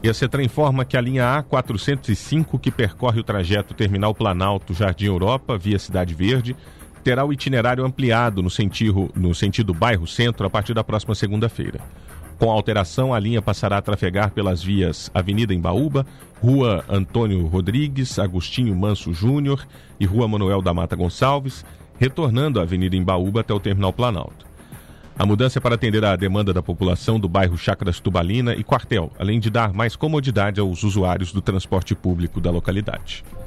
E a CETRAN informa que a linha A405, que percorre o trajeto Terminal Planalto Jardim Europa via Cidade Verde, terá o itinerário ampliado no sentido bairro Centro a partir da próxima segunda-feira. Com a alteração, a linha passará a trafegar pelas vias Avenida Embaúba, Rua Antônio Rodrigues, Agostinho Manso Júnior e Rua Manuel da Mata Gonçalves, retornando a Avenida Embaúba até o Terminal Planalto. A mudança é para atender à demanda da população do bairro Chácaras Tubalina e Quartel, além de dar mais comodidade aos usuários do transporte público da localidade.